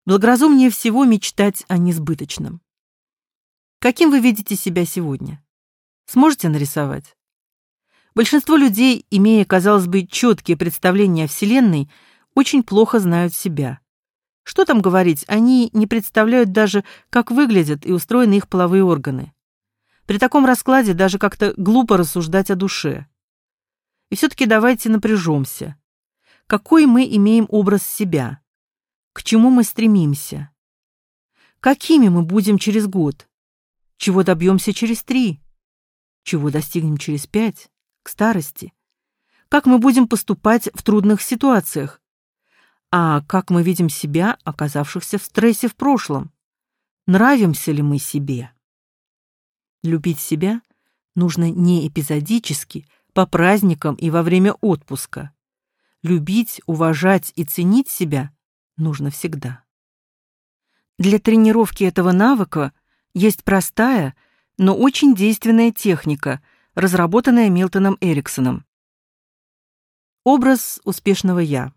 Благоразумнее всего мечтать о несбыточном. Каким вы видите себя сегодня? Сможете нарисовать? Большинство людей, имея, казалось бы, четкие представления о Вселенной, очень плохо знают себя. Что там говорить, они не представляют даже, как выглядят и устроены их половые органы. При таком раскладе даже как-то глупо рассуждать о душе. И все-таки давайте напряжемся. Какой мы имеем образ себя? К чему мы стремимся? Какими мы будем через год? Чего добьемся через 3? Чего достигнем через 5? К старости? Как мы будем поступать в трудных ситуациях? А как мы видим себя, оказавшихся в стрессе в прошлом? Нравимся ли мы себе? Любить себя нужно не эпизодически, по праздникам и во время отпуска. Любить, уважать и ценить себя нужно всегда. Для тренировки этого навыка есть простая, но очень действенная техника, разработанная Милтоном Эриксоном. Образ успешного «я».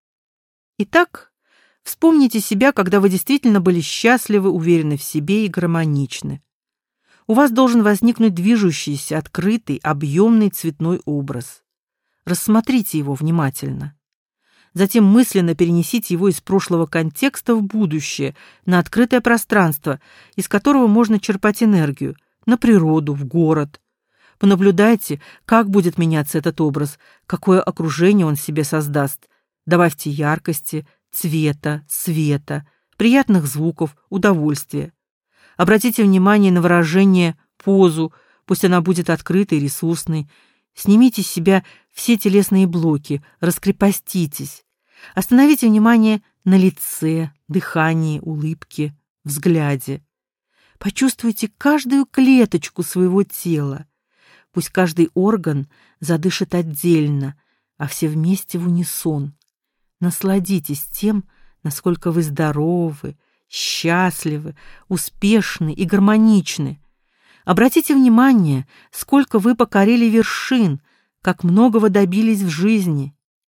Итак, вспомните себя, когда вы действительно были счастливы, уверены в себе и гармоничны. У вас должен возникнуть движущийся, открытый, объемный цветной образ. Рассмотрите его внимательно. Затем мысленно перенесите его из прошлого контекста в будущее, на открытое пространство, из которого можно черпать энергию, на природу, в город. Понаблюдайте, как будет меняться этот образ, какое окружение он себе создаст. Добавьте яркости, цвета, света, приятных звуков, удовольствия. Обратите внимание на выражение, позу, пусть она будет открытой, ресурсной. Снимите с себя все телесные блоки, раскрепоститесь. Остановите внимание на лице, дыхании, улыбке, взгляде. Почувствуйте каждую клеточку своего тела. Пусть каждый орган задышит отдельно, а все вместе в унисон. Насладитесь тем, насколько вы здоровы, счастливы, успешны и гармоничны. Обратите внимание, сколько вы покорили вершин, как многого добились в жизни.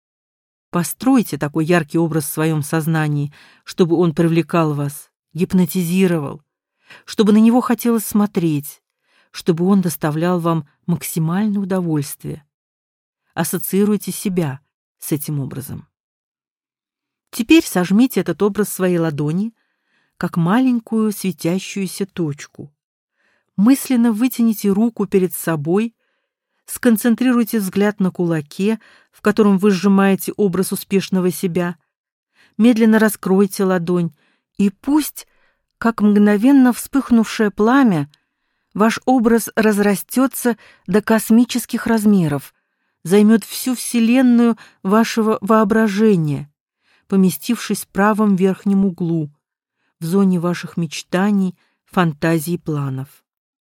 Постройте такой яркий образ в своем сознании, чтобы он привлекал вас, гипнотизировал, чтобы на него хотелось смотреть, чтобы он доставлял вам максимальное удовольствие. Ассоциируйте себя с этим образом. Теперь сожмите этот образ в своей ладони, как маленькую светящуюся точку. Мысленно вытяните руку перед собой, сконцентрируйте взгляд на кулаке, в котором вы сжимаете образ успешного себя. Медленно раскройте ладонь, и пусть, как мгновенно вспыхнувшее пламя, ваш образ разрастется до космических размеров, займет всю вселенную вашего воображения, поместившись в правом верхнем углу, в зоне ваших мечтаний, фантазий и планов.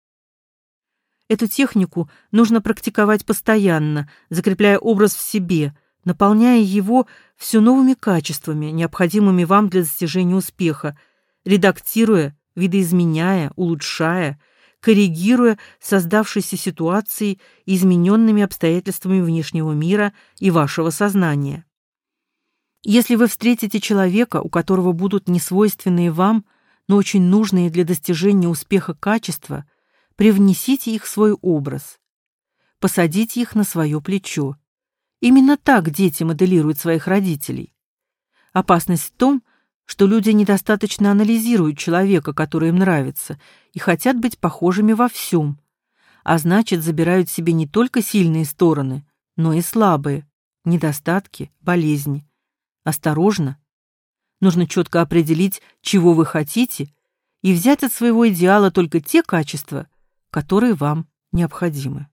Эту технику нужно практиковать постоянно, закрепляя образ в себе, наполняя его все новыми качествами, необходимыми вам для достижения успеха, редактируя, видоизменяя, улучшая, коррегируя создавшиеся ситуации измененными обстоятельствами внешнего мира и вашего сознания. Если вы встретите человека, у которого будут несвойственные вам, но очень нужные для достижения успеха качества, привнесите их в свой образ. Посадите их на свое плечо. Именно так дети моделируют своих родителей. Опасность в том, что люди недостаточно анализируют человека, который им нравится, и хотят быть похожими во всем, а значит, забирают себе не только сильные стороны, но и слабые, недостатки, болезни. Осторожно. Нужно четко определить, чего вы хотите, и взять от своего идеала только те качества, которые вам необходимы.